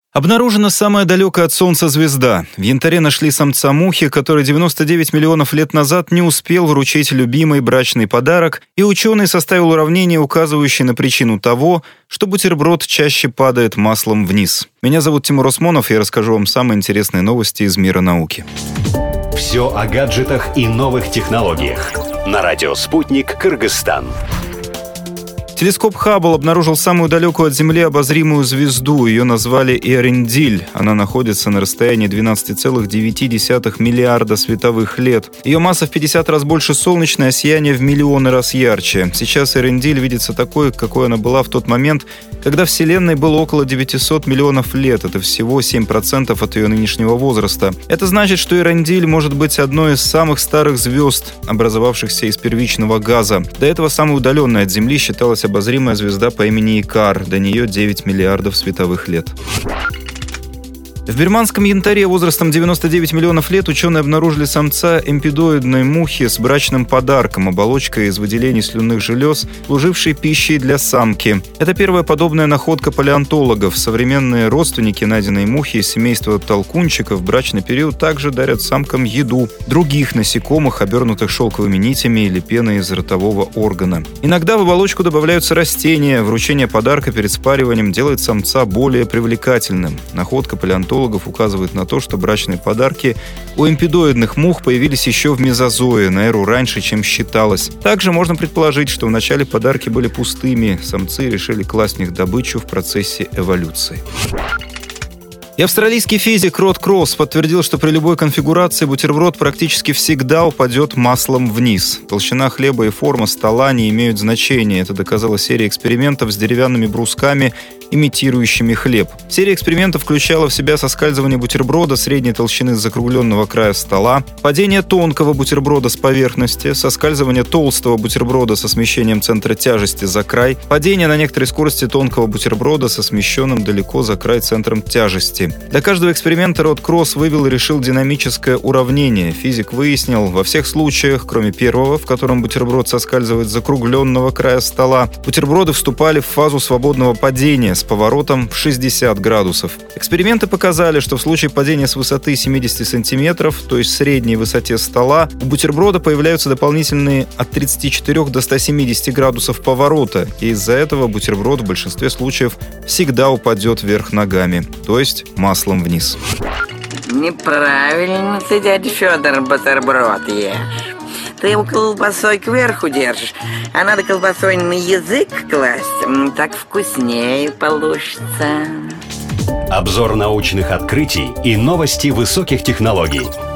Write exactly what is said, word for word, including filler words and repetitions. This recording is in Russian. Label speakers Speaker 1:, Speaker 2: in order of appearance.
Speaker 1: Обнаружена самая далекая от Солнца звезда. В янтаре нашли самца мухи, который девяносто девять миллионов лет назад не успел вручить любимый брачный подарок, и ученый составил уравнение, указывающее на причину того, что бутерброд чаще падает маслом вниз. Меня зовут Тимур Осмонов, и я расскажу вам самые интересные новости из мира науки.
Speaker 2: Все о гаджетах и новых технологиях. На радио «Спутник», Кыргызстан.
Speaker 1: Телескоп Хаббл обнаружил самую далекую от Земли обозримую звезду. Ее назвали Эрендиль. Она находится на расстоянии двенадцать целых девять десятых миллиарда световых лет. Ее масса в пятьдесят раз больше солнечной, а сияние в миллионы раз ярче. Сейчас Эрендиль видится такой, какой она была в тот момент, когда Вселенной было около девятьсот миллионов лет. Это всего семь процентов от ее нынешнего возраста. Это значит, что Эрендиль может быть одной из самых старых звезд, образовавшихся из первичного газа. До этого самой удаленной от Земли считалась обозримая звезда по имени Икар. До нее девять миллиардов световых лет. В бирманском янтаре возрастом девяносто девять миллионов лет ученые обнаружили самца эмпидоидной мухи с брачным подарком, оболочкой из выделений слюнных желез, служившей пищей для самки. Это первая подобная находка палеонтологов. Современные родственники найденной мухи из семейства толкунчиков в брачный период также дарят самкам еду других насекомых, обернутых шелковыми нитями или пеной из ротового органа. Иногда в оболочку добавляются растения. Вручение подарка перед спариванием делает самца более привлекательным. Находка палеонтологов указывает на то, что брачные подарки у эмпидоидных мух появились еще в мезозое, на эру раньше, чем считалось. Также можно предположить, что вначале подарки были пустыми, самцы решили класть в них добычу в процессе эволюции. И австралийский физик Род Кросс подтвердил, что при любой конфигурации бутерброд практически всегда упадет маслом вниз. Толщина хлеба и форма стола не имеют значения. Это доказала серия экспериментов с деревянными брусками, имитирующими хлеб. Серия экспериментов включала в себя соскальзывание бутерброда средней толщины с закругленного края стола, падение тонкого бутерброда с поверхности, соскальзывание толстого бутерброда со смещением центра тяжести за край, падение на некоторой скорости тонкого бутерброда со смещенным далеко за край центром тяжести. Для каждого эксперимента Род Кросс вывел и решил динамическое уравнение. Физик выяснил, во всех случаях, кроме первого, в котором бутерброд соскальзывает с закругленного края стола, бутерброды вступали в фазу свободного падения с поворотом в шестьдесят градусов. Эксперименты показали, что в случае падения с высоты семьдесят сантиметров, то есть средней высоте стола, у бутерброда появляются дополнительные от тридцати четырёх до ста семидесяти градусов поворота, и из-за этого бутерброд в большинстве случаев всегда упадет вверх ногами, то есть маслом вниз.
Speaker 3: Неправильно ты, дядя Федор, бутерброд ешь. Ты его колбасой кверху держишь, а надо колбасой на язык класть, так вкуснее получится.
Speaker 2: Обзор научных открытий и новости высоких технологий.